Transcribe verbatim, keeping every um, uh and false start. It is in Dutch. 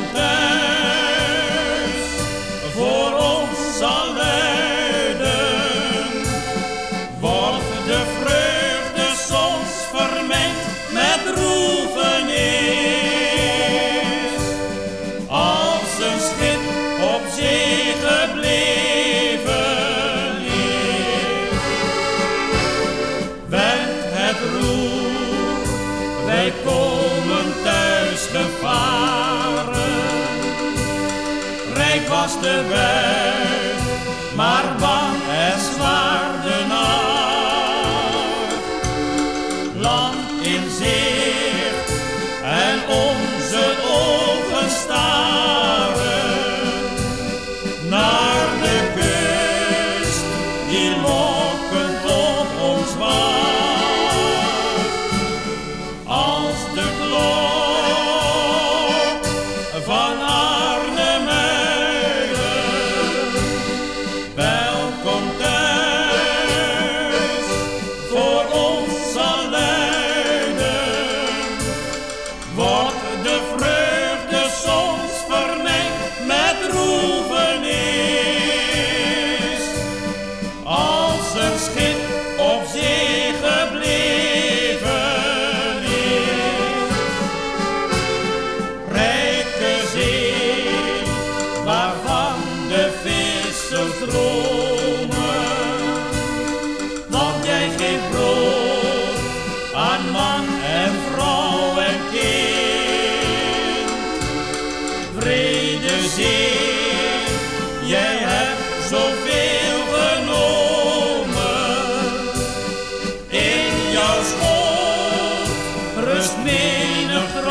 thuis voor ons zal luiden, wordt de vreugde soms vermengd met droefenis. Als een schip op zee gebleven is, wendt het roer, wij komen thuis gevaren. Rijk was de buit, maar bang en zwaar de nacht. Land in zicht en onze ogen staren naar de kust die lokkend op ons wacht. Als de klok van Arnhem-Muiden welkom thuis voor ons zal luiden, wordt de vreugde soms vermengd met droefenis. Als een schip op zee gebleven is, rijke zee waarvan de vissers dromen, want jij geeft brood aan man en vrouw en kind. Vrede zee, jij hebt zoveel genomen, in jouw schoot rust menig